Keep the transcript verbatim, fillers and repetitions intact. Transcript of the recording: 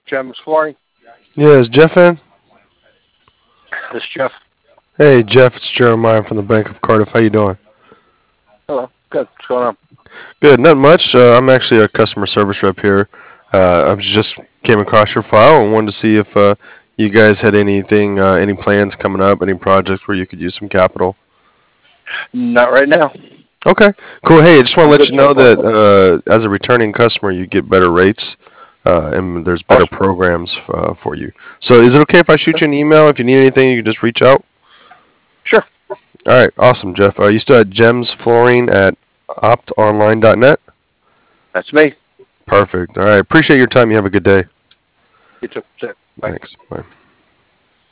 Gems Flooring. Yeah, is Jeff in? This is Jeff. Hey, Jeff, it's Jeremiah from the Bank of Cardiff. How you doing? Hello. Good. What's going on? Good, not much. Uh, I'm actually a customer service rep here. Uh, I just came across your file and wanted to see if uh, you guys had anything, uh, any plans coming up, any projects where you could use some capital. Not right now. Okay, cool. Hey, I just want to I'm let good you so know far. that uh, as a returning customer, you get better rates uh, and there's better Awesome. programs uh, for you. So, is it okay if I shoot Okay. you an email? If you need anything, you can just reach out. Sure. All right, awesome, Jeff. Uh, you still at Gems Flooring at opt online dot net? That's me. Perfect. All right, appreciate your time. You have a good day. You took it. Bye. Thanks. Bye.